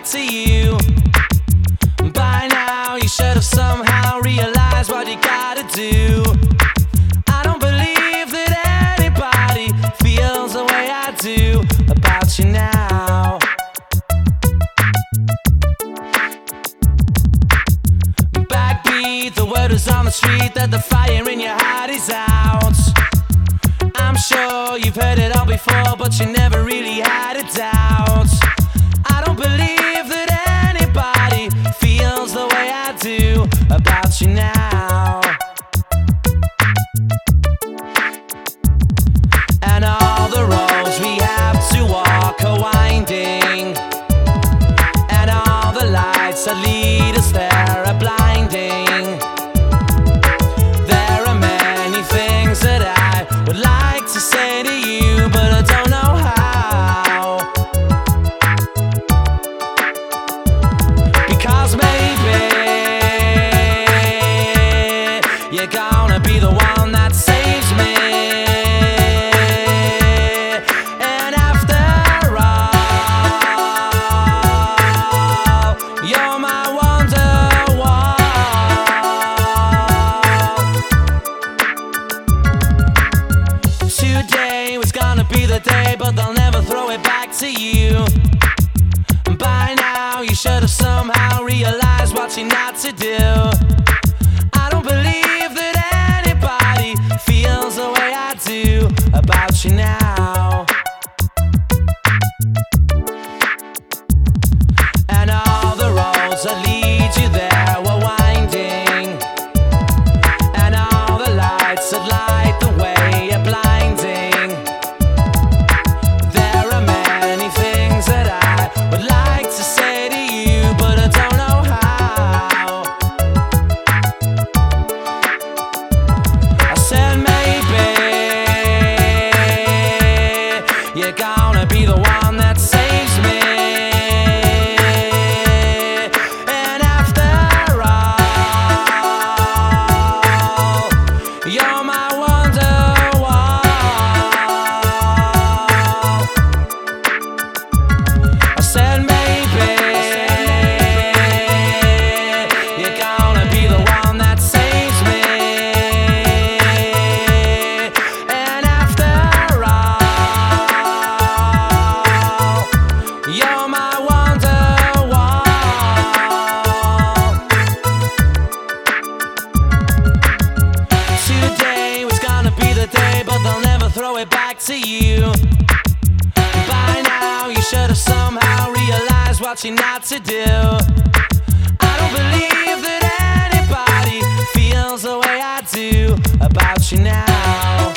to you. By now you should have somehow realized what you gotta do. I don't believe that anybody feels the way I do about you now. Backbeat, the word is on the street that the fire in your heart is out. I'm sure you've heard it all before, but you never really had a doubt. I don't believe that anybody feels the way I do about you now. And all the roads we have to walk are winding, and all the lights that lead us there are blinding. There are many things that I would like to say to you, but I don't know how. Because maybe you're gonna be the one that saves me. And after all, you're my Wonderwall. Today was gonna be the day, but they'll never throw it back to you. By now you should have somehow realized what you're not to do. I don't believe that anybody feels the way I do about you now. And all the roads that lead you there were winding, and all the lights that light the way are blinding. There are many things that I would like to say to you, but I don't know how. I said maybe you're gonna be the one that saves me. And after all, you're my Wonderwall. I said maybe you're gonna be the one that saves me. And after all, you're my Wonderwall. Today was gonna be the day, but they'll never throw it back to you. By now you should have somehow realized what you're not to do. I don't believe that anybody feels the way I do about you now.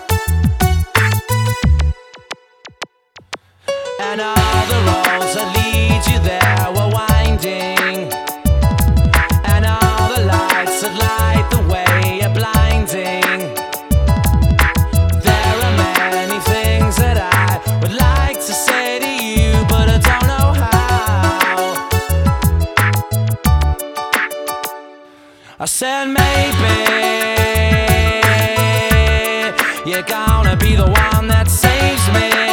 And all the roads that lead you there were winding, and all the lights that light the way are blinding. There are many things that I would like to say to you, but I don't know how. I said maybe you're gonna be the one that saves me.